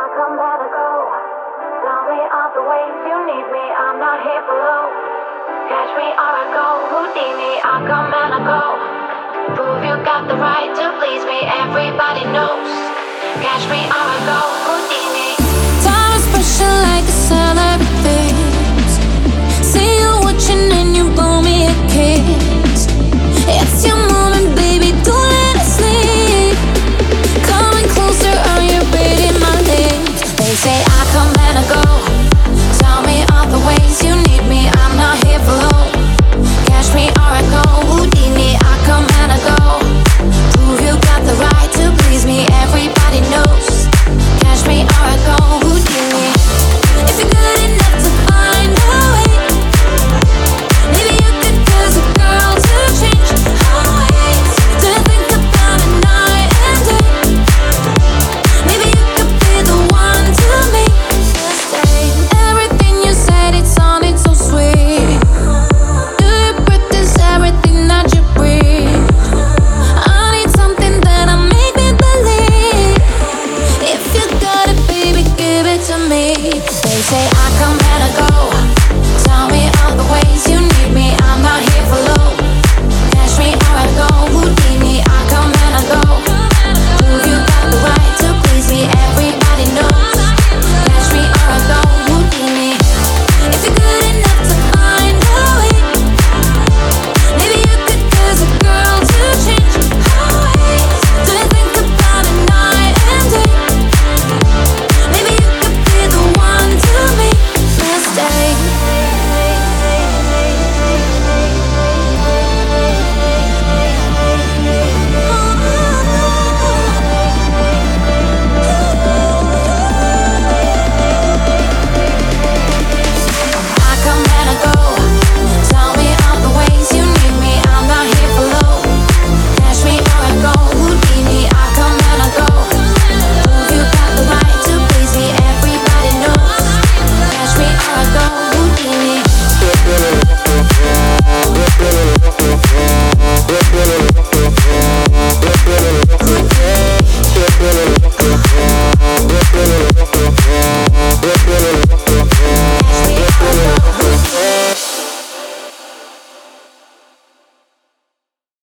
come, gotta go. Tell me all the ways you need me, I'm not here below. Catch me or I go, Houdini, I come and I go. Prove you got the right to please me, everybody knows. Catch me or I go, Houdini. Time is special like a celebrity. See you watching and you blow me a kiss. It's your moment, baby, don't let it sleep. Coming closer, are you reading my lips? They say I come and I go. Tell me all the ways you need me, I'm not here for long. Catch me or I go, Houdini, I come and I go. Prove you got the right to please me, everybody knows. Catch me or I go, Houdini. If you're good enough to find a way, maybe you could tell a girl to change her ways, to think about it night and day. Maybe you could be the one to make me stay. Everything you said, it sounded so sweet. Do you breathe is everything that you breathe? I need something that'll make me believe. If you got it, baby, give it to me. They say I come and I go.